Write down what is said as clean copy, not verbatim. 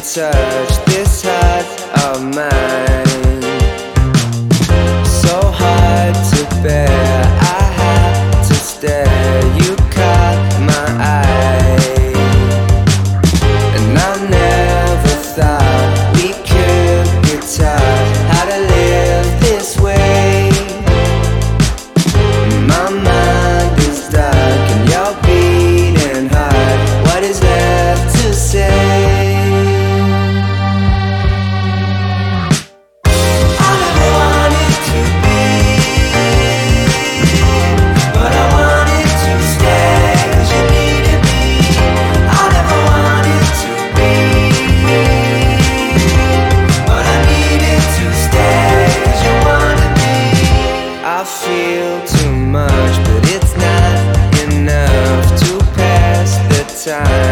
touch this heart of mine. So hard to bear, I had to stare. You caught my eye, and I never thought we could be taught how to live this way. My mind is dark and you're beating hard. What is left to say? I feel too much, but it's not enough to pass the time.